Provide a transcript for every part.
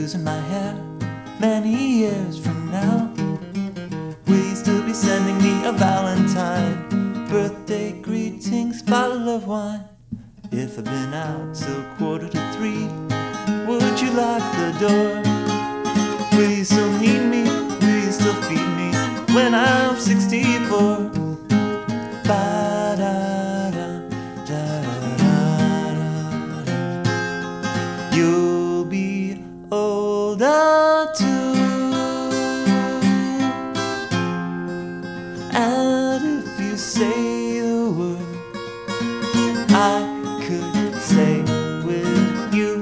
losing my hair many years from now? Will you still be sending me a Valentine, birthday greetings, bottle of wine? If I've been out till 2:45, would you lock the door? Will you still need me? Will you still feed me when I'm 64? You'll be older too, and if you say the word, I could stay with you.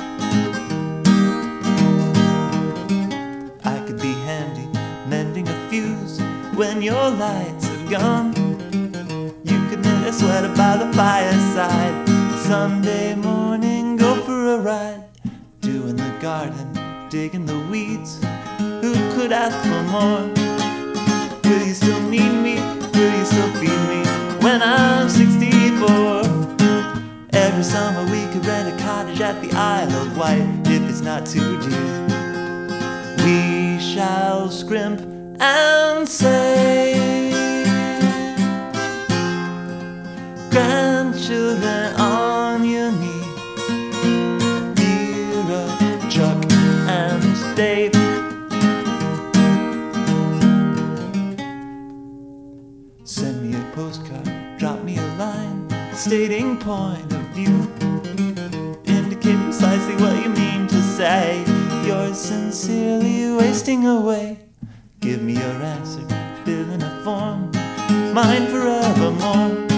I could be handy mending a fuse when your lights have gone. You could knit a sweater by the fireside, Sunday morning go for a ride, doing the garden, digging the weeds. Who could ask for more? Will you still need me? Will you still feed me when I'm 64? Every summer we could rent a cottage at the Isle of Wight, if it's not too dear. We shall scrimp and save, grandchildren on your knee, Vera, Chuck and Dave. Send me a postcard, drop me a line, stating point of view. Indicate precisely what you mean to say. You're sincerely wasting away. Give me your answer, fill in a form, mine forevermore.